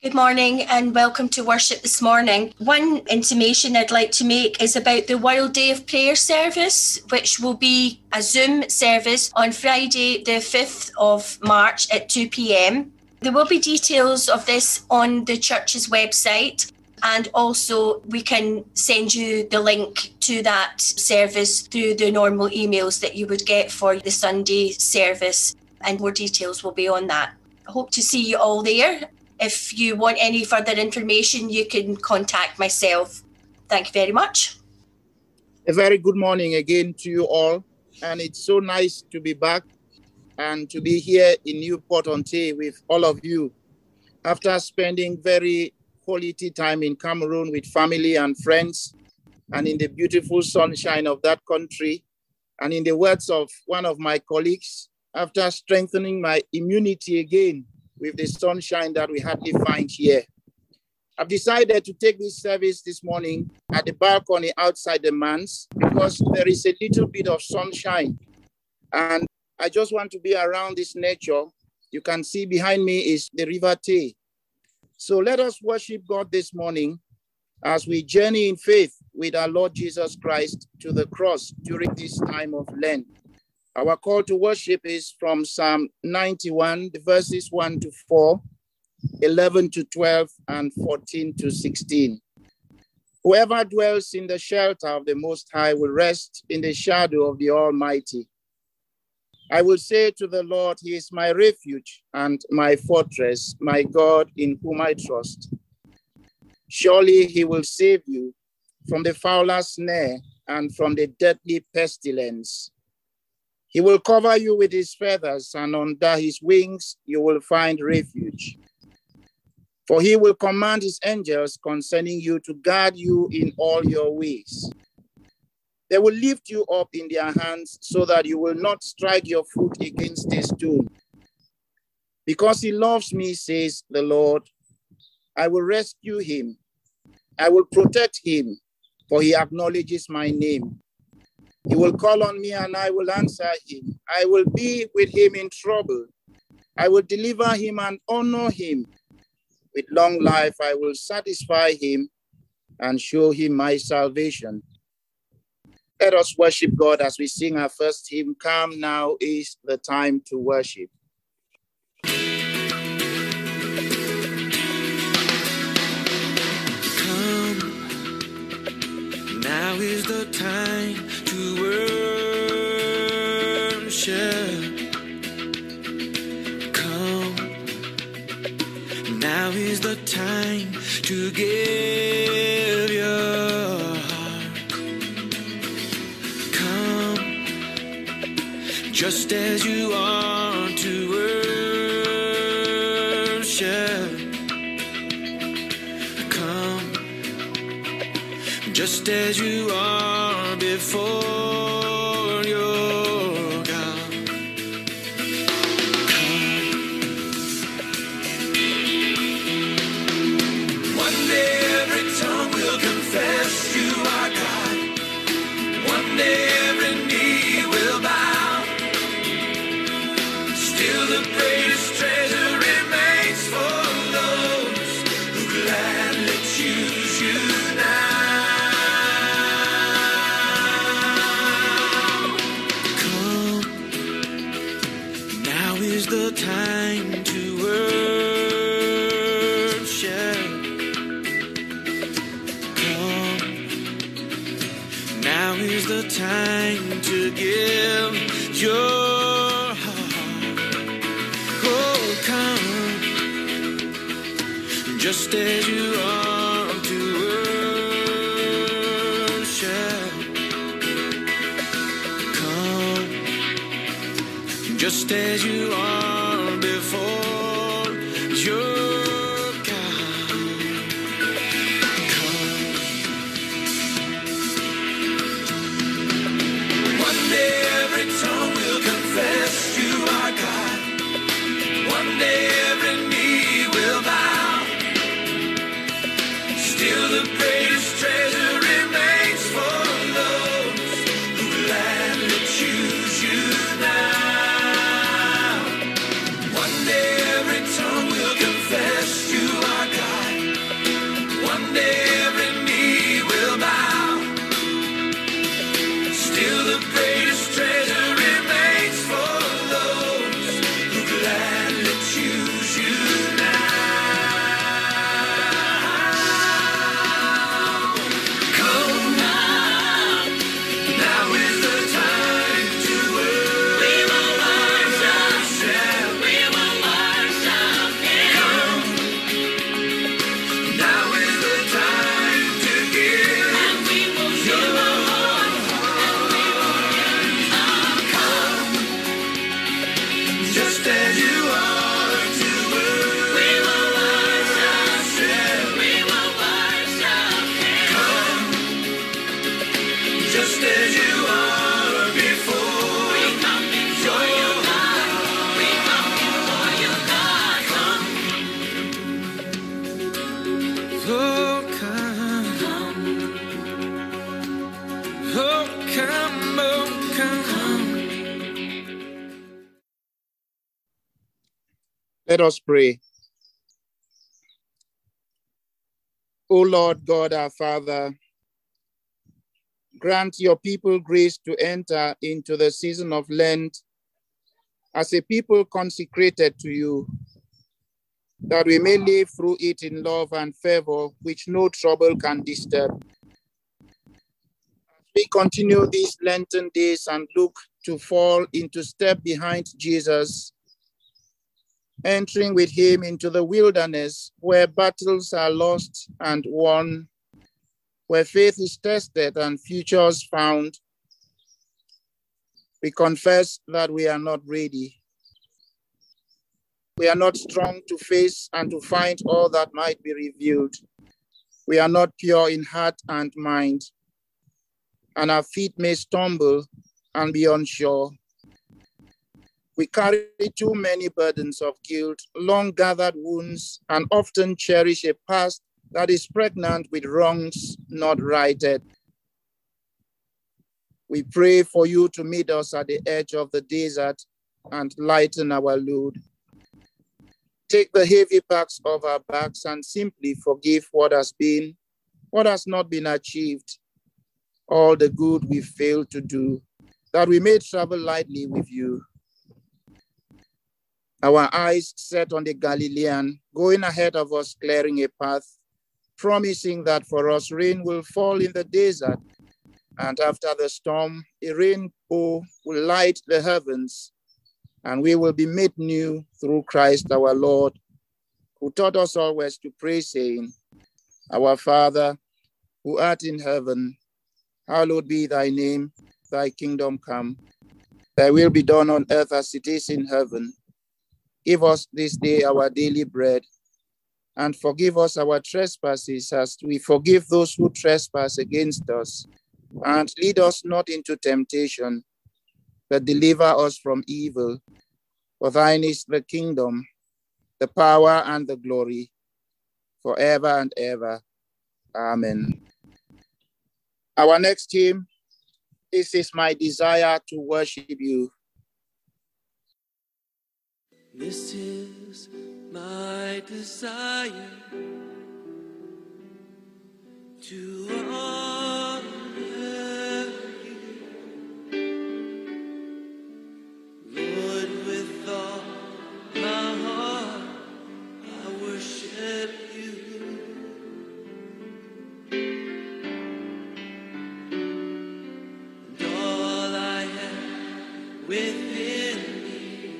Good morning and welcome to worship this morning. One intimation I'd like to make is about the World Day of Prayer service, which will be a Zoom service on Friday, the 5th of March at 2 p.m. There will be details of this on the church's website, and also we can send you the link to that service through the normal emails that you would get for the Sunday service, and more details will be on that. I hope to see you all there. If you want any further information, you can contact myself. Thank you very much. A very good morning again to you all. And it's so nice to be back and to be here in Newport-on-Tay with all of you. After spending very quality time in Cameroon with family and friends, and in the beautiful sunshine of that country, and in the words of one of my colleagues, after strengthening my immunity again with the sunshine that we hardly find here, I've decided to take this service this morning at the balcony outside the manse because there is a little bit of sunshine. And I just want to be around this nature. You can see behind me is the River Tay. So let us worship God this morning as we journey in faith with our Lord Jesus Christ to the cross during this time of Lent. Our call to worship is from Psalm 91, the verses 1 to 4, 11 to 12, and 14 to 16. Whoever dwells in the shelter of the Most High will rest in the shadow of the Almighty. I will say to the Lord, He is my refuge and my fortress, my God in whom I trust. Surely He will save you from the fowler's snare and from the deadly pestilence. He will cover you with His feathers, and under His wings you will find refuge. For He will command His angels concerning you to guard you in all your ways. They will lift you up in their hands so that you will not strike your foot against a stone. Because He loves me, says the Lord, I will rescue Him. I will protect Him, for He acknowledges my name. He will call on me and I will answer Him. I will be with Him in trouble. I will deliver Him and honor Him. With long life, I will satisfy Him and show Him my salvation. Let us worship God as we sing our first hymn, Come Now Is the Time to Worship. Come, now is the time to worship. Come, now is the time to give your heart. Come, just as you are to worship. Come, just as you are before your God. Come. One day every tongue will confess you are God. One day every knee will bow. Still the greatest treasure remains for those who gladly choose you now. Come, now is the time to worship. Come, now is the time to give your heart. Oh, come, just as you are to worship. Come, just as you are before your God. Come. One day every tongue will confess you are God. One day every knee will bow. Still the greatest treasure remains for those who gladly choose you now. Oh, come. Oh, come, oh, come. Let us pray. O Lord God, our Father, grant your people grace to enter into the season of Lent as a people consecrated to you, that we may live through it in love and fervor, which no trouble can disturb. As we continue these Lenten days and look to fall into step behind Jesus, entering with him into the wilderness where battles are lost and won, where faith is tested and futures found, we confess that we are not ready. We are not strong to face and to find all that might be revealed. We are not pure in heart and mind, and our feet may stumble and be unsure. We carry too many burdens of guilt, long gathered wounds, and often cherish a past that is pregnant with wrongs not righted. We pray for you to meet us at the edge of the desert and lighten our load. Take the heavy packs off our backs and simply forgive what has been, what has not been achieved, all the good we failed to do, that we may travel lightly with you. Our eyes set on the Galilean, going ahead of us, clearing a path, promising that for us rain will fall in the desert, and after the storm, a rainbow will light the heavens, and we will be made new through Christ our Lord, who taught us always to pray, saying, Our Father, who art in heaven, hallowed be thy name, thy kingdom come. Thy will be done on earth as it is in heaven. Give us this day our daily bread, and forgive us our trespasses as we forgive those who trespass against us. And lead us not into temptation, but deliver us from evil. For thine is the kingdom, the power, and the glory, forever and ever. Amen. Our next hymn, This Is My Desire to Worship You. This is my desire to honor you, Lord, with all my heart I worship you. And all I have within me,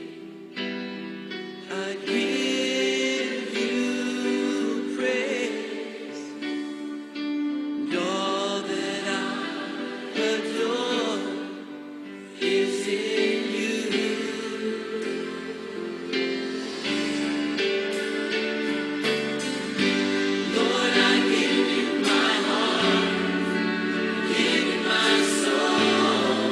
I give you praise. And all that I adore is in you. Lord, I give you my heart, give you my soul.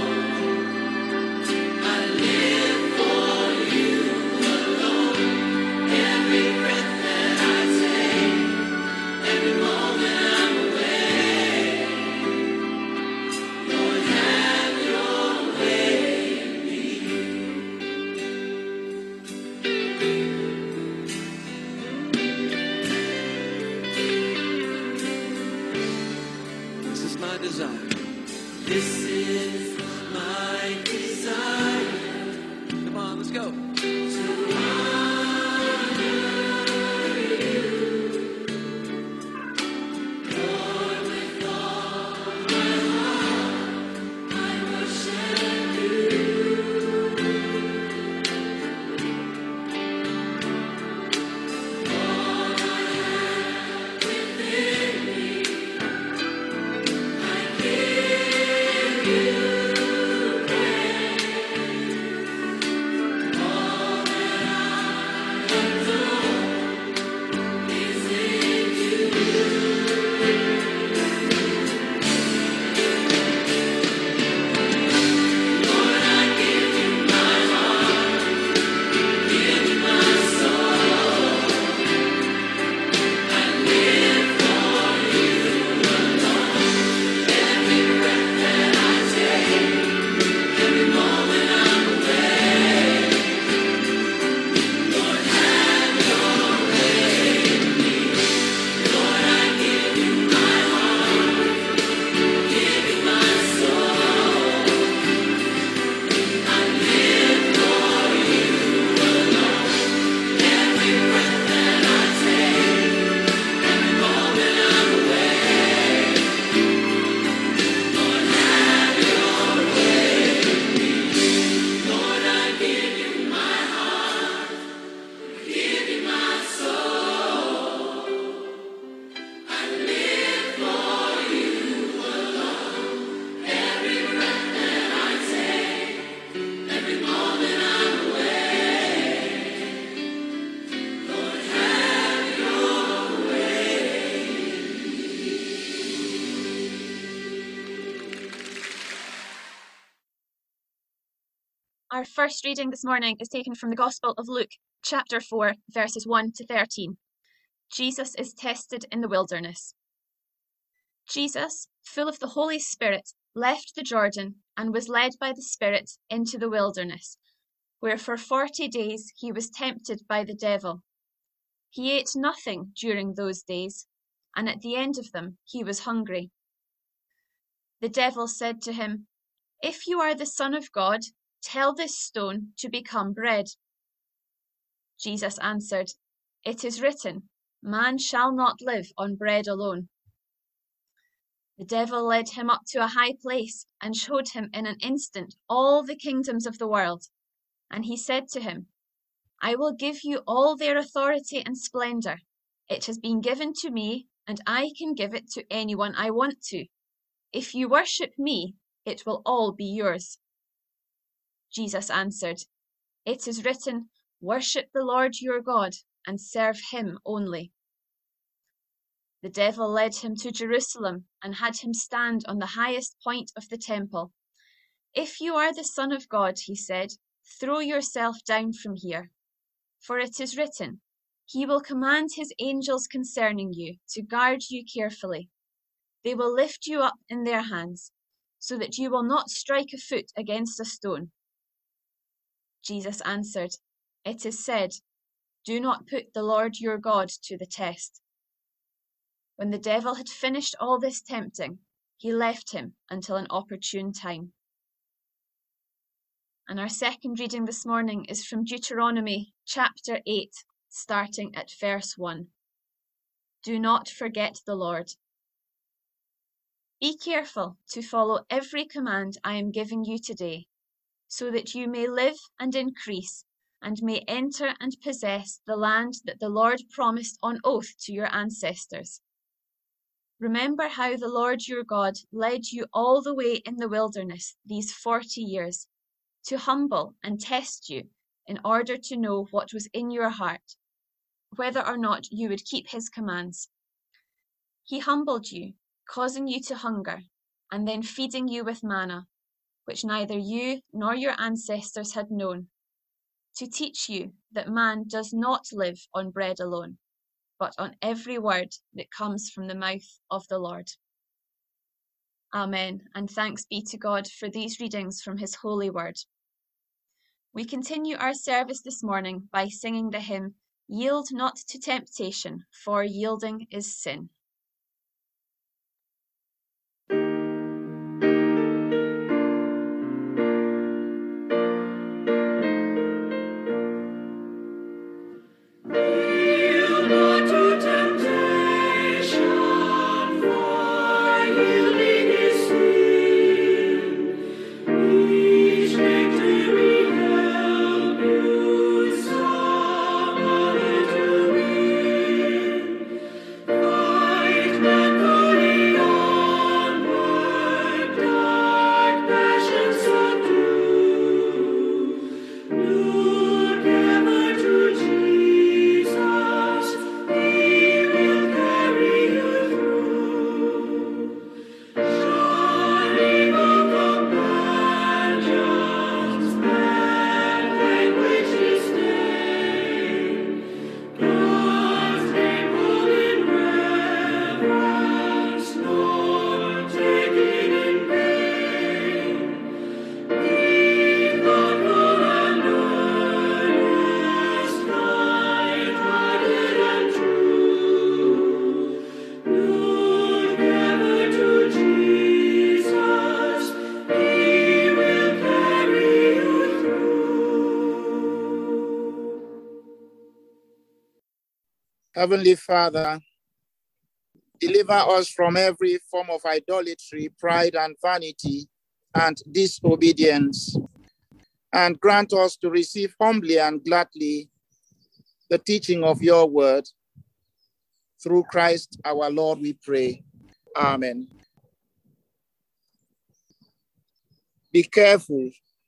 I live for you alone. Every breath that I take, every moment I'm awake. Lord, have your way in me. This is my desire. This is my desire. Come on, let's go. All Our first reading this morning is taken from the Gospel of Luke, chapter 4, verses 1 to 13. Jesus is tested in the wilderness. Jesus, full of the Holy Spirit, left the Jordan and was led by the Spirit into the wilderness, where for 40 days he was tempted by the devil. He ate nothing during those days, and at the end of them he was hungry. The devil said to him, "If you are the Son of God, tell this stone to become bread." Jesus answered, "It is written, man shall not live on bread alone." The devil led him up to a high place and showed him in an instant all the kingdoms of the world. And he said to him, "I will give you all their authority and splendor. It has been given to me, and I can give it to anyone I want to. If you worship me, it will all be yours." Jesus answered, "It is written, worship the Lord your God and serve him only." The devil led him to Jerusalem and had him stand on the highest point of the temple. "If you are the Son of God," he said, "throw yourself down from here. For it is written, he will command his angels concerning you to guard you carefully. They will lift you up in their hands, so that you will not strike a foot against a stone." Jesus answered, "It is said, do not put the Lord your God to the test." When the devil had finished all this tempting, he left him until an opportune time. And our second reading this morning is from Deuteronomy chapter 8, starting at verse 1. Do not forget the Lord. Be careful to follow every command I am giving you today, so that you may live and increase, and may enter and possess the land that the Lord promised on oath to your ancestors. Remember how the Lord your God led you all the way in the wilderness these 40 years, to humble and test you in order to know what was in your heart, whether or not you would keep his commands. He humbled you, causing you to hunger, and then feeding you with manna, which neither you nor your ancestors had known, to teach you that man does not live on bread alone, but on every word that comes from the mouth of the Lord. Amen, and thanks be to God for these readings from his holy word. We continue our service this morning by singing the hymn, Yield Not to Temptation, for Yielding is Sin. Heavenly Father, deliver us from every form of idolatry, pride, and vanity, and disobedience, and grant us to receive humbly and gladly the teaching of your word. Through Christ our Lord, we pray. Amen. Be careful.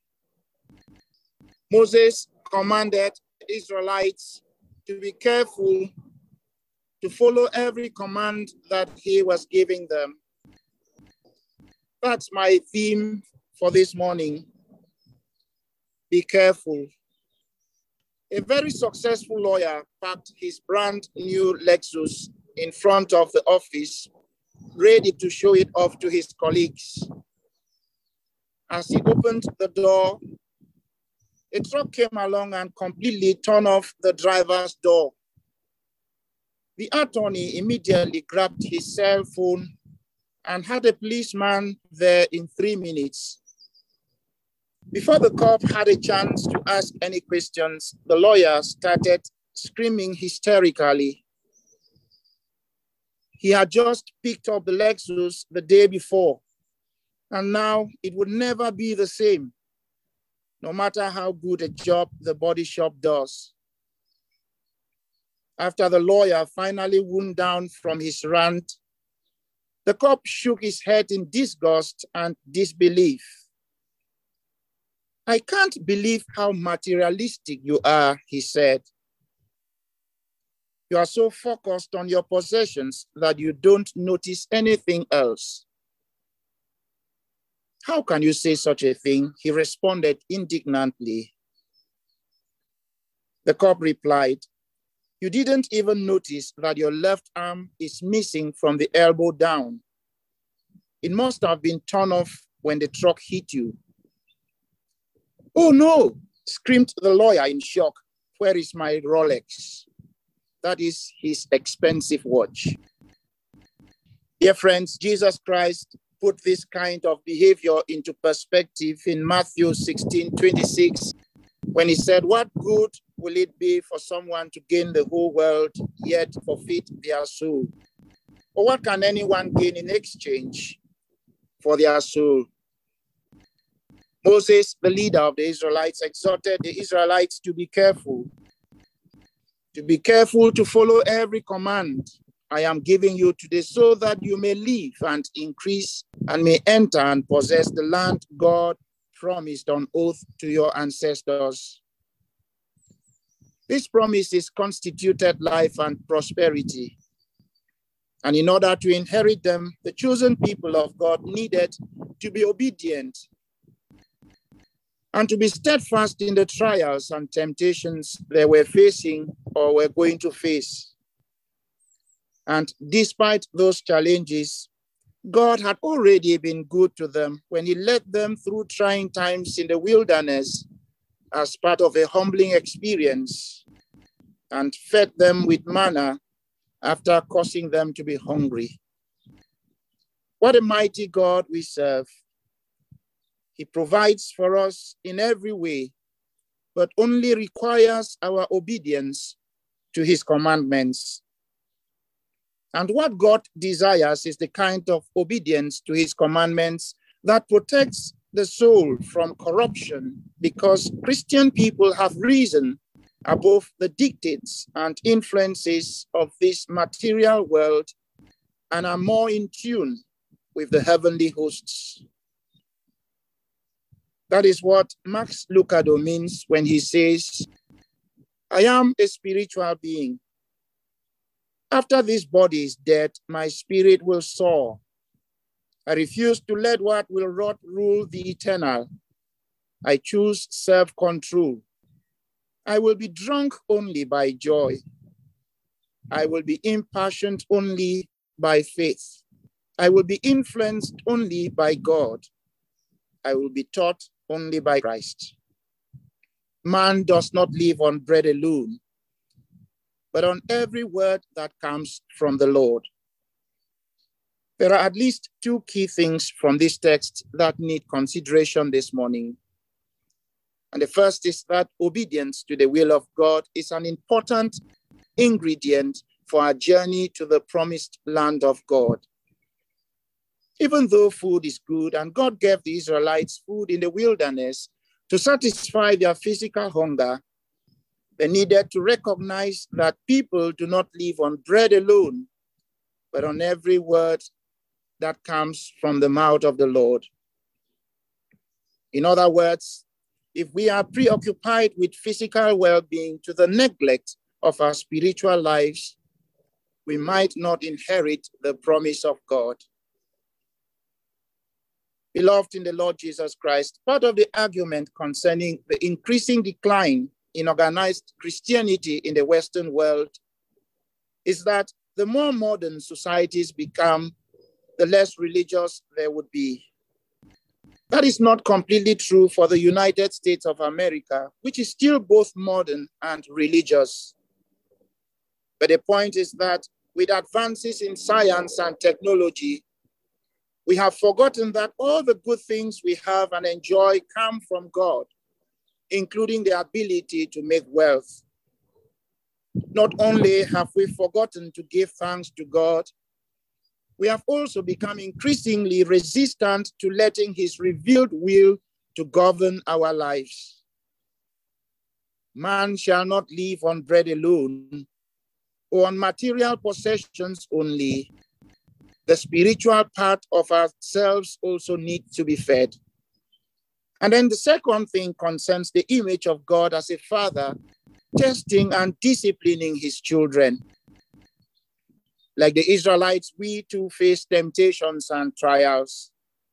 Moses commanded the Israelites to be careful to follow every command that he was giving them. That's my theme for this morning. be careful. A very successful lawyer parked his brand new Lexus in front of the office, ready to show it off to his colleagues. As he opened the door, a truck came along and completely turned off the driver's door. The attorney immediately grabbed his cell phone and had a policeman there in 3 minutes. Before the cop had a chance to ask any questions, the lawyer started screaming hysterically. He had just picked up the Lexus the day before, and now it would never be the same, no matter how good a job the body shop does. After the lawyer finally wound down from his rant, the cop shook his head in disgust and disbelief. "I can't believe how materialistic you are," he said. "You are so focused on your possessions that you don't notice anything else." "How can you say such a thing?" he responded indignantly. The cop replied, "You didn't even notice that your left arm is missing from the elbow down. It must have been torn off when the truck hit you." "Oh no," screamed the lawyer in shock. "Where is my Rolex?" That is his expensive watch. Dear friends, Jesus Christ put this kind of behavior into perspective in Matthew 16:26, when he said, "What good will it be for someone to gain the whole world, yet forfeit their soul? Or what can anyone gain in exchange for their soul?" Moses, the leader of the Israelites, exhorted the Israelites to be careful to follow every command I am giving you today, so that you may live and increase and may enter and possess the land God promised on oath to your ancestors. This promise is constituted life and prosperity. And in order to inherit them, the chosen people of God needed to be obedient and to be steadfast in the trials and temptations they were facing or were going to face. And despite those challenges, God had already been good to them when he led them through trying times in the wilderness as part of a humbling experience and fed them with manna after causing them to be hungry. What a mighty God we serve. He provides for us in every way, but only requires our obedience to his commandments. And what God desires is the kind of obedience to his commandments that protects the soul from corruption, because Christian people have risen above the dictates and influences of this material world and are more in tune with the heavenly hosts. That is what Max Lucado means when he says, "I am a spiritual being. After this body is dead, my spirit will soar. I refuse to let what will rot rule the eternal. I choose self-control. I will be drunk only by joy. I will be impassioned only by faith. I will be influenced only by God. I will be taught only by Christ. Man does not live on bread alone, but on every word that comes from the Lord." There are at least two key things from this text that need consideration this morning. And the first is that obedience to the will of God is an important ingredient for our journey to the promised land of God. Even though food is good, and God gave the Israelites food in the wilderness to satisfy their physical hunger, they needed to recognize that people do not live on bread alone, but on every word that comes from the mouth of the Lord. In other words, if we are preoccupied with physical well-being to the neglect of our spiritual lives, we might not inherit the promise of God. Beloved in the Lord Jesus Christ, part of the argument concerning the increasing decline in organized Christianity in the Western world is that the more modern societies become, the less religious they would be. That is not completely true for the United States of America, which is still both modern and religious. But the point is that with advances in science and technology, we have forgotten that all the good things we have and enjoy come from God, including the ability to make wealth. Not only have we forgotten to give thanks to God, we have also become increasingly resistant to letting his revealed will to govern our lives. Man shall not live on bread alone or on material possessions only. The spiritual part of ourselves also needs to be fed. And then the second thing concerns the image of God as a father, testing and disciplining his children. Like the Israelites, we too face temptations and trials.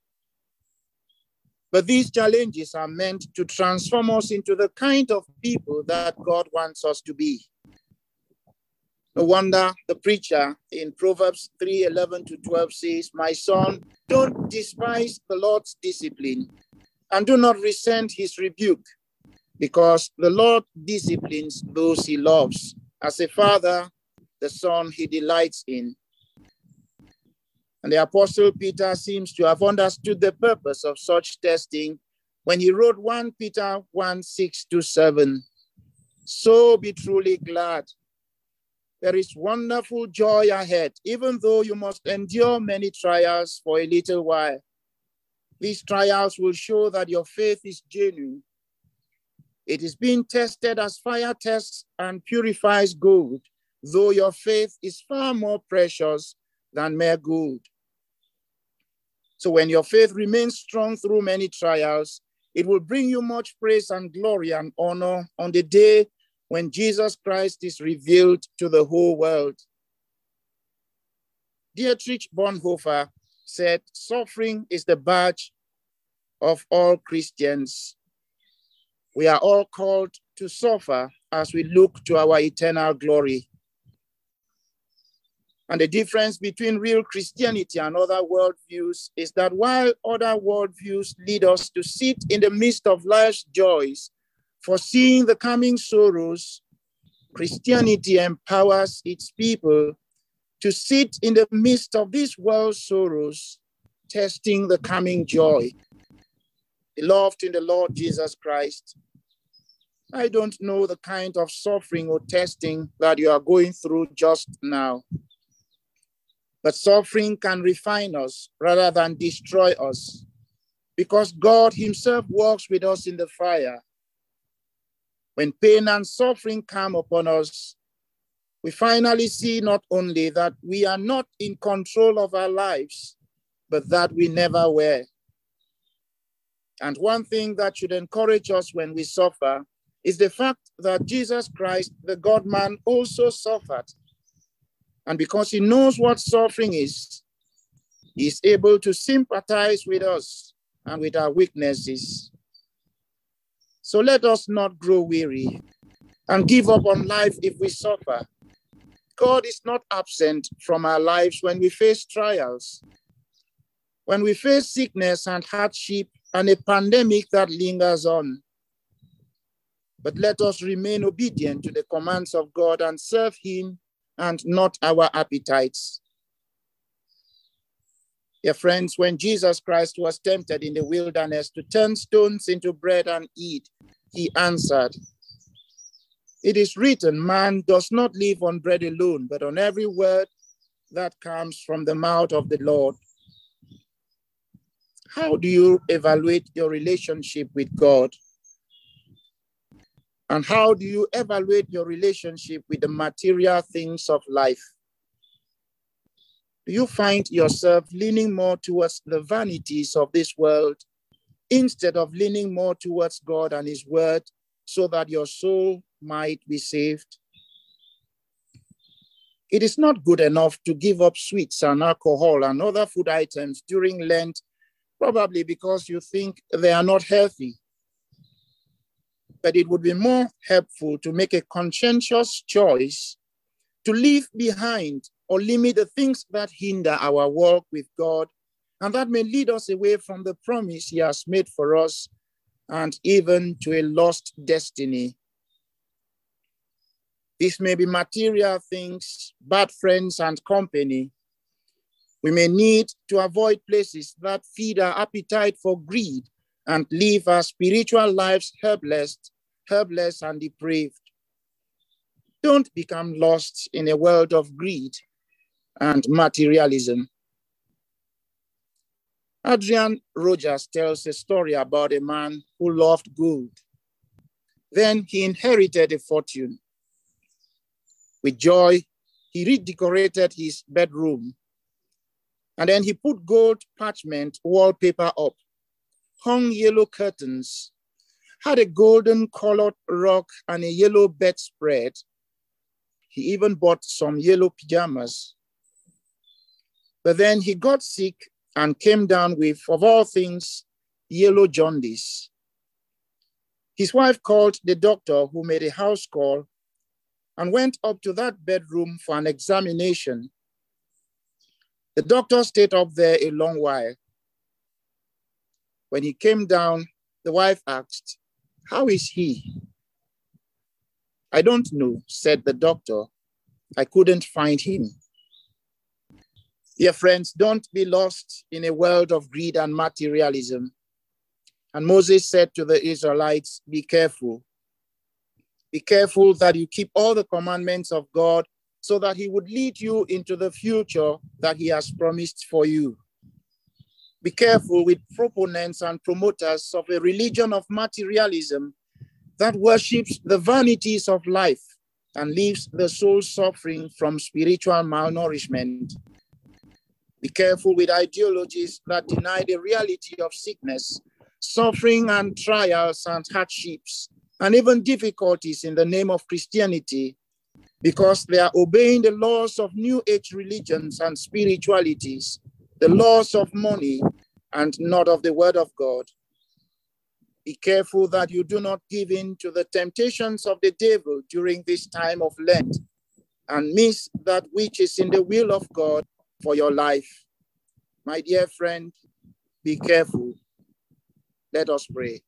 But these challenges are meant to transform us into the kind of people that God wants us to be. No wonder the preacher in Proverbs 3:11-12 says, "My son, don't despise the Lord's discipline and do not resent his rebuke, because the Lord disciplines those he loves. As a father, the son he delights in." And the Apostle Peter seems to have understood the purpose of such testing when he wrote 1 Peter 1:6-7. "So be truly glad. There is wonderful joy ahead, even though you must endure many trials for a little while. These trials will show that your faith is genuine. It is being tested as fire tests and purifies gold, though your faith is far more precious than mere gold. So when your faith remains strong through many trials, it will bring you much praise and glory and honor on the day when Jesus Christ is revealed to the whole world." Dietrich Bonhoeffer said, "Suffering is the badge of all Christians. We are all called to suffer as we look to our eternal glory." And the difference between real Christianity and other worldviews is that while other worldviews lead us to sit in the midst of life's joys, foreseeing the coming sorrows, Christianity empowers its people to sit in the midst of this world's sorrows, testing the coming joy. Beloved in the Lord Jesus Christ, I don't know the kind of suffering or testing that you are going through just now. But suffering can refine us rather than destroy us, because God himself walks with us in the fire. When pain and suffering come upon us, we finally see not only that we are not in control of our lives, but that we never were. And one thing that should encourage us when we suffer is the fact that Jesus Christ, the God-man, also suffered. And because he knows what suffering is, he is able to sympathize with us and with our weaknesses. So let us not grow weary and give up on life if we suffer. God is not absent from our lives when we face trials, when we face sickness and hardship and a pandemic that lingers on. But let us remain obedient to the commands of God and serve him and not our appetites. Dear friends, when Jesus Christ was tempted in the wilderness to turn stones into bread and eat, he answered, "It is written, man does not live on bread alone, but on every word that comes from the mouth of the Lord." How do you evaluate your relationship with God? And how do you evaluate your relationship with the material things of life? Do you find yourself leaning more towards the vanities of this world instead of leaning more towards God and his word so that your soul might be saved? It is not good enough to give up sweets and alcohol and other food items during Lent probably because you think they are not healthy. But it would be more helpful to make a conscientious choice to leave behind or limit the things that hinder our walk with God and that may lead us away from the promise he has made for us and even to a lost destiny. This may be material things, bad friends and company. We may need to avoid places that feed our appetite for greed and leave our spiritual lives helpless and depraved. Don't become lost in a world of greed and materialism. Adrian Rogers tells a story about a man who loved gold. Then he inherited a fortune. With joy, he redecorated his bedroom. And then he put gold parchment wallpaper up, hung yellow curtains, had a golden colored rug and a yellow bedspread. He even bought some yellow pajamas. But then he got sick and came down with, of all things, yellow jaundice. His wife called the doctor, who made a house call and went up to that bedroom for an examination. The doctor stayed up there a long while. When he came down, the wife asked, "How is he?" "I don't know," said the doctor. "I couldn't find him." Dear friends, don't be lost in a world of greed and materialism. And Moses said to the Israelites, be careful. Be careful that you keep all the commandments of God so that he would lead you into the future that he has promised for you. Be careful with proponents and promoters of a religion of materialism that worships the vanities of life and leaves the soul suffering from spiritual malnourishment. Be careful with ideologies that deny the reality of sickness, suffering and trials and hardships, and even difficulties in the name of Christianity, because they are obeying the laws of New Age religions and spiritualities, the laws of money, and not of the word of God. Be careful that you do not give in to the temptations of the devil during this time of Lent and miss that which is in the will of God for your life. My dear friend, be careful. Let us pray.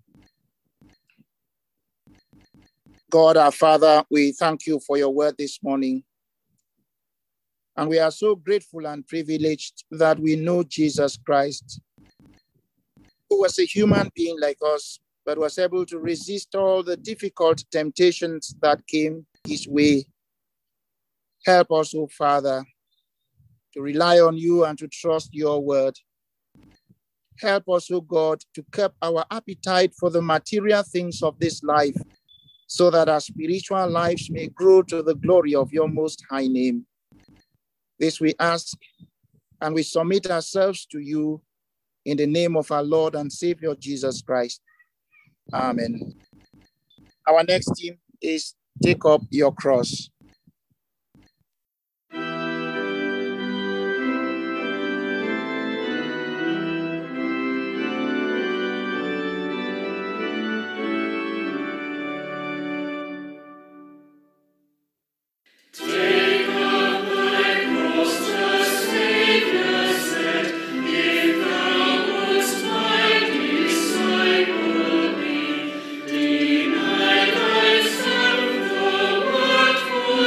God, our Father, we thank you for your word this morning. And we are so grateful and privileged that we know Jesus Christ, who was a human being like us, but was able to resist all the difficult temptations that came his way. Help us, O Father, to rely on you and to trust your word. Help us, O God, to curb our appetite for the material things of this life, so that our spiritual lives may grow to the glory of your most high name. This we ask, and we submit ourselves to you in the name of our Lord and Savior, Jesus Christ. Amen. Our next theme is Take Up Your Cross. Deny thyself the word for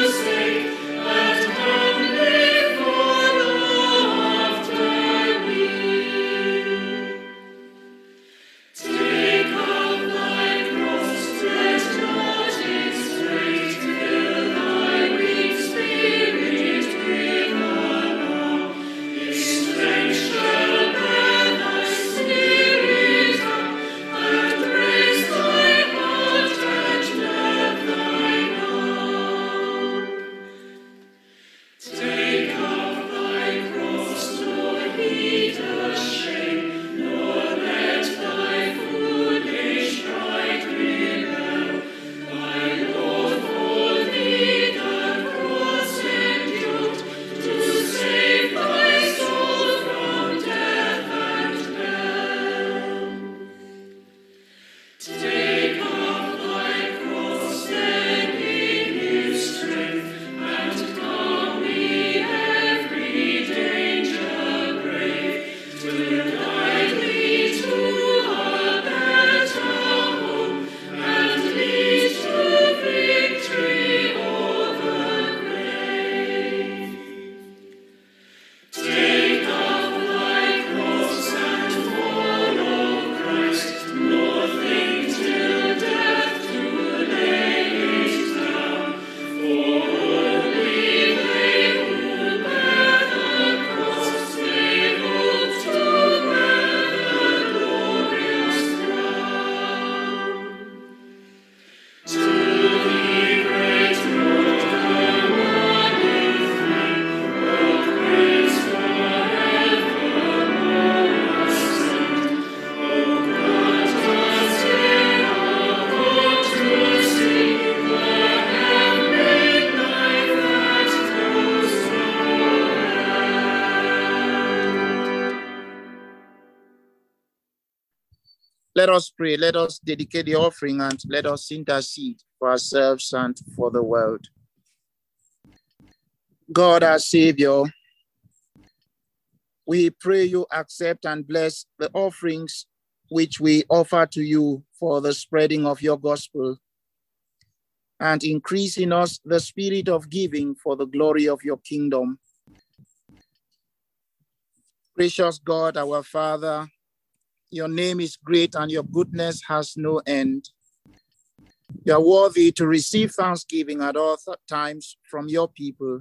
Let us pray. Let us dedicate the offering and let us intercede for ourselves and for the world. God, our Savior, we pray you accept and bless the offerings which we offer to you for the spreading of your gospel, and increase in us the spirit of giving for the glory of your kingdom. Gracious God, our Father, your name is great and your goodness has no end. You are worthy to receive thanksgiving at all times from your people.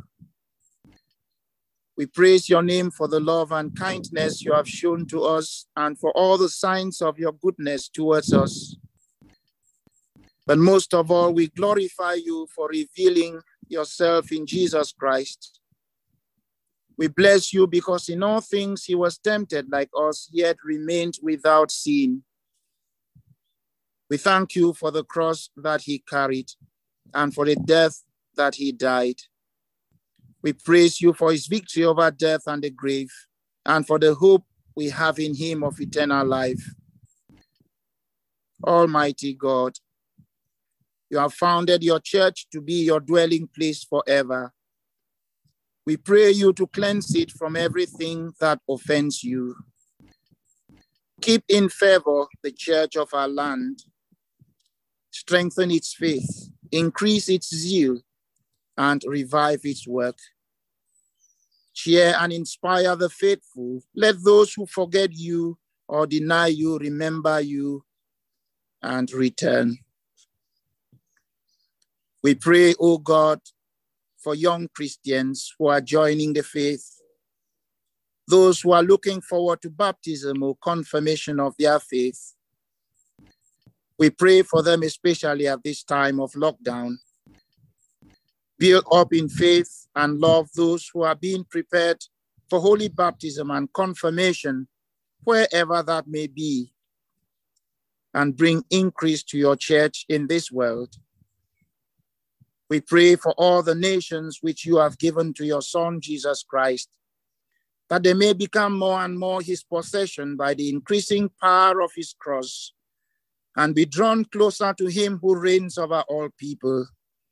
We praise your name for the love and kindness you have shown to us and for all the signs of your goodness towards us. But most of all, we glorify you for revealing yourself in Jesus Christ. We bless you because in all things he was tempted like us, yet remained without sin. We thank you for the cross that he carried and for the death that he died. We praise you for his victory over death and the grave, and for the hope we have in him of eternal life. Almighty God, you have founded your church to be your dwelling place forever. We pray you to cleanse it from everything that offends you. Keep in favor the church of our land. Strengthen its faith, increase its zeal, and revive its work. Cheer and inspire the faithful. Let those who forget you or deny you remember you and return. We pray, O God, for young Christians who are joining the faith, those who are looking forward to baptism or confirmation of their faith. We pray for them, especially at this time of lockdown. Build up in faith and love those who are being prepared for holy baptism and confirmation, wherever that may be, and bring increase to your church in this world. We pray for all the nations which you have given to your Son, Jesus Christ, that they may become more and more his possession by the increasing power of his cross, and be drawn closer to him who reigns over all people.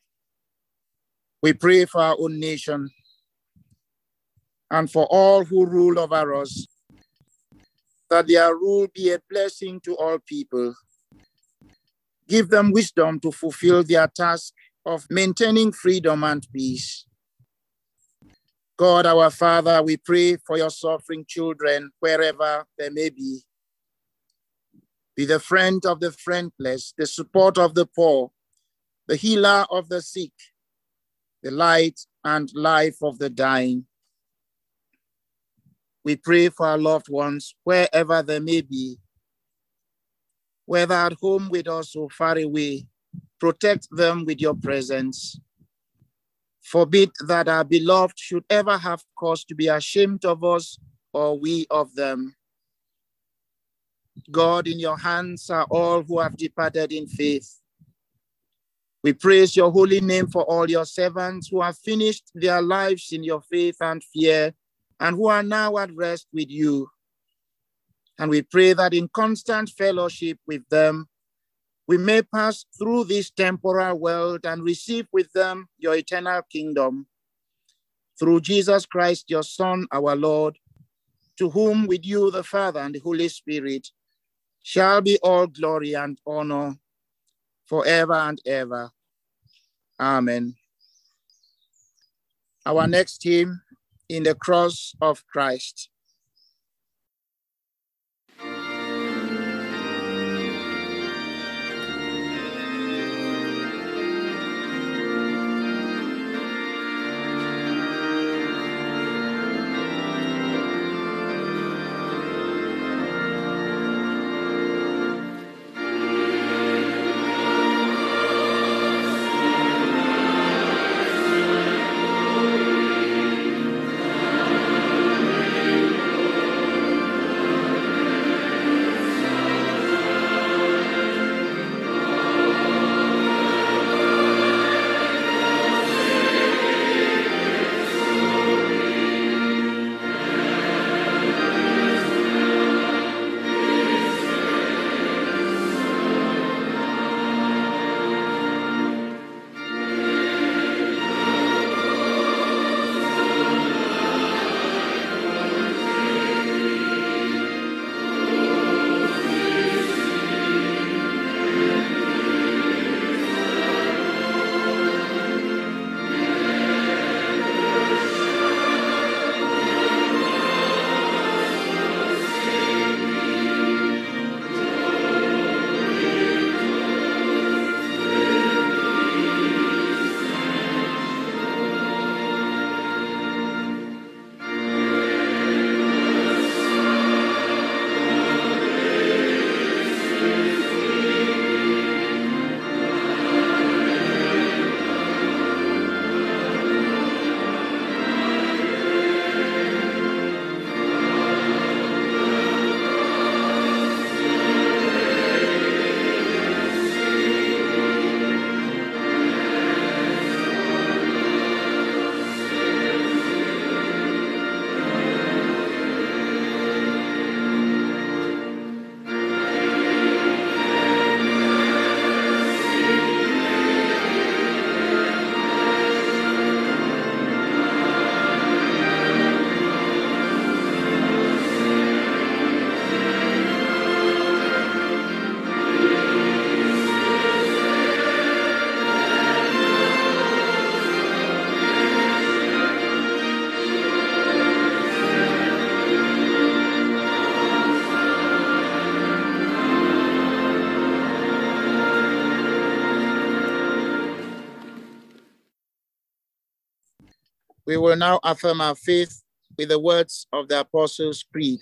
We pray for our own nation and for all who rule over us, that their rule be a blessing to all people. Give them wisdom to fulfill their task of maintaining freedom and peace. God, our Father, we pray for your suffering children wherever they may be. Be the friend of the friendless, the support of the poor, the healer of the sick, the light and life of the dying. We pray for our loved ones wherever they may be, whether at home with us or far away. Protect them with your presence. Forbid that our beloved should ever have cause to be ashamed of us or we of them. God, in your hands are all who have departed in faith. We praise your holy name for all your servants who have finished their lives in your faith and fear, and who are now at rest with you. And we pray that in constant fellowship with them, we may pass through this temporal world and receive with them your eternal kingdom. Through Jesus Christ, your Son, our Lord, to whom with you the Father and the Holy Spirit shall be all glory and honor forever and ever. Amen. Our next hymn, In the Cross of Christ. We will now affirm our faith with the words of the Apostles' Creed.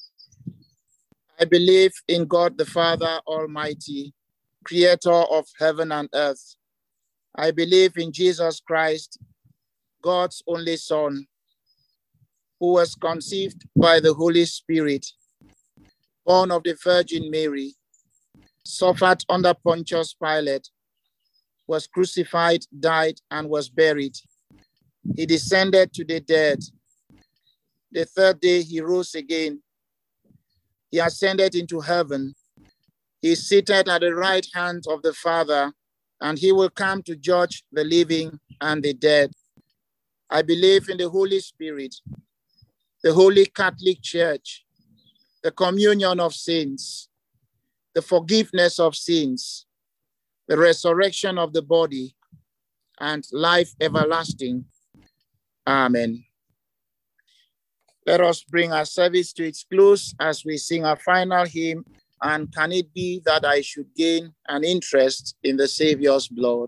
I believe in God the Father Almighty, creator of heaven and earth. I believe in Jesus Christ, God's only Son, who was conceived by the Holy Spirit, born of the Virgin Mary, suffered under Pontius Pilate, was crucified, died, and was buried. He descended to the dead. The third day he rose again. He ascended into heaven. He is seated at the right hand of the Father, and he will come to judge the living and the dead. I believe in the Holy Spirit, the Holy Catholic Church, the communion of saints, the forgiveness of sins, the resurrection of the body, and life everlasting. Amen. Let us bring our service to its close as we sing our final hymn, And Can It Be That I Should Gain an Interest in the Savior's Blood?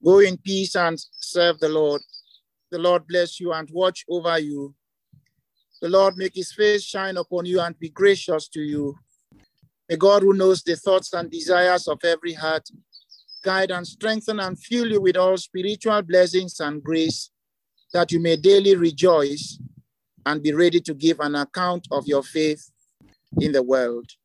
Go in peace and serve the Lord. The Lord bless you and watch over you. The Lord make his face shine upon you and be gracious to you. May God, who knows the thoughts and desires of every heart, guide and strengthen and fill you with all spiritual blessings and grace, that you may daily rejoice and be ready to give an account of your faith in the world.